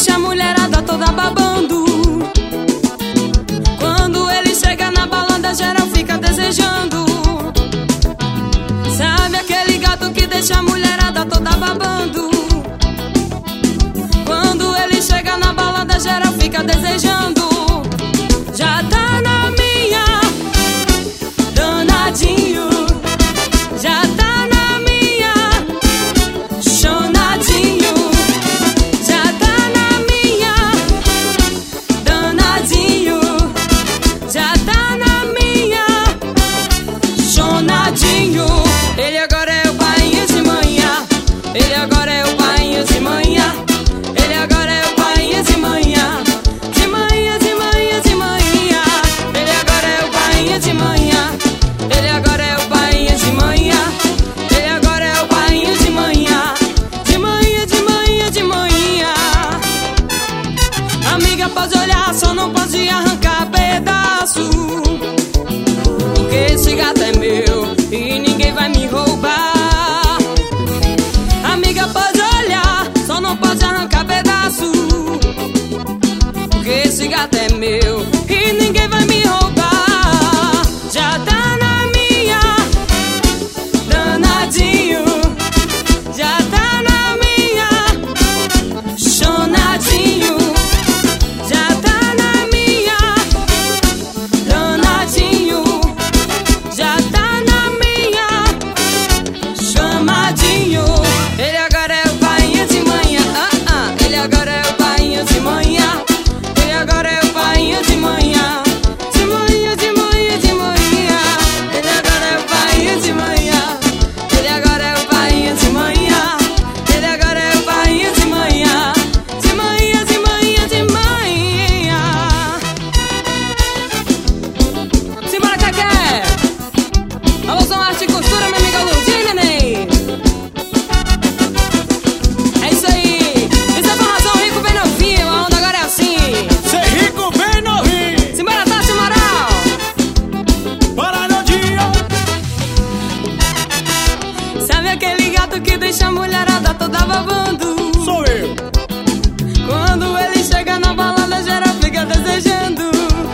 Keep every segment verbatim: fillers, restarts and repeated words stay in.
deixa a mulherada toda babando. Quando ele chega na balada, geral fica desejando. Sabe aquele gato que deixa a mulherada toda babando? Quando ele chega na balada, geral fica desejando. Já tá na minha, danadinho. Já tá na minha, chonadinho. Já tá na minha, danadinho. Já tá na minha, chonadinho. Ele agora é o bainha de manhã. Ele agora é o bainha de manhã. Ele agora é o bainha de manhã. De manhã, de manhã, de manhã. Ele agora é o bainha de manhã. Ele agora é o bainha de manhã. Ele agora é o bainha de manhã. De manhã, de manhã, de manhã. Amiga, pode olhar, só não pode arrancar pedaço. Porque esse gato é meu e ninguém vai me roubar. Amiga, pode olhar, só não pode arrancar pedaço. Porque esse gato é meu e ninguém vai me roubar. Já tá na minha, danadinho. Já tá na minha, chonadinho. Já tá na minha, danadinho. Já tá na minha, chamadinho. Ele agora é o bainha de manhã. Ah, ah. Ele agora é o bainha de manhã. Ele agora é o bainha de manhã. De manhã, de manhã, de manhã. Ele agora é o bainha de manhã. Ele agora é o bainha de manhã. Ele agora é o bainha de manhã. De manhã, de manhã, de manhã. Simbora, Cacé! Alô, São Arte e Costura, minha amiga Lurdinha, neném. É isso aí. Isso é formação rico bem novinho. A onda agora é assim. Ser rico bem novinho. Simbora, Tati Moral. Bora no dia. Sabe aquele gato que deixa a mulherada toda babando? Sou eu. Quando ele chega na balada, geral fica desejando.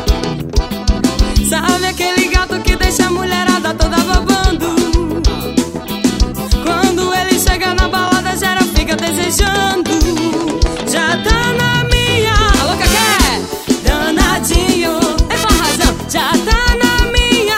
Sabe aquele gato que deixa a mulherada toda babando? Quando ele chega na balada, geral fica desejando. Já tá na minha, alô, Cacé, danadinho. É com razão. Já tá na minha,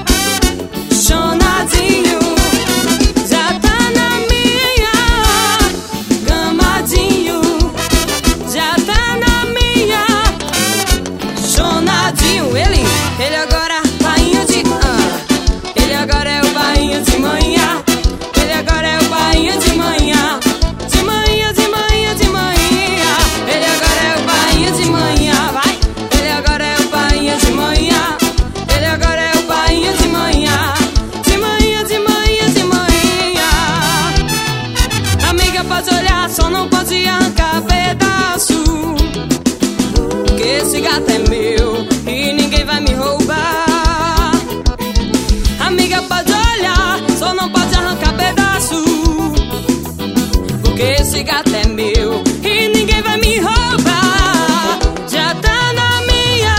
chonadinho. Já tá na minha, gamadinho. Já tá na minha, chonadinho. Ele, ele agora bainha de ah. Ele agora é o bainha de manhã. Ele agora é o bainha de manhã. De manhã, de manhã, de manhã. Ele agora é o bainha de manhã. Vai. Ele agora é o bainha de manhã. Ele agora é o bainha de manhã. De manhã, de manhã, de manhã. Amiga, pode olhar, só não pode arrancar pedaço. Porque esse gato é meu e ninguém vai me roubar. Amiga, pode olhar, só não pode arrancar pedaço. Porque esse gato é meu e ninguém vai me roubar. Já tá na minha,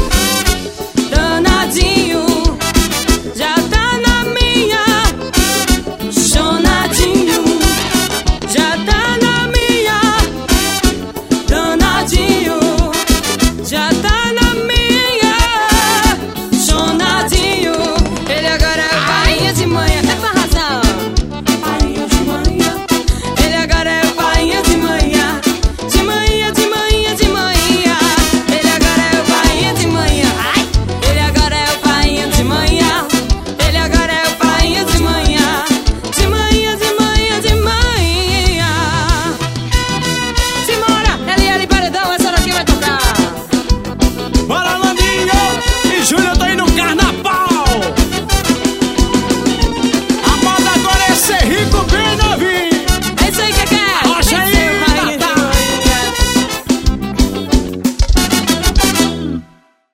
danadinho. Já tá na minha, chonadinho. Já tá na minha, danadinho. Já tá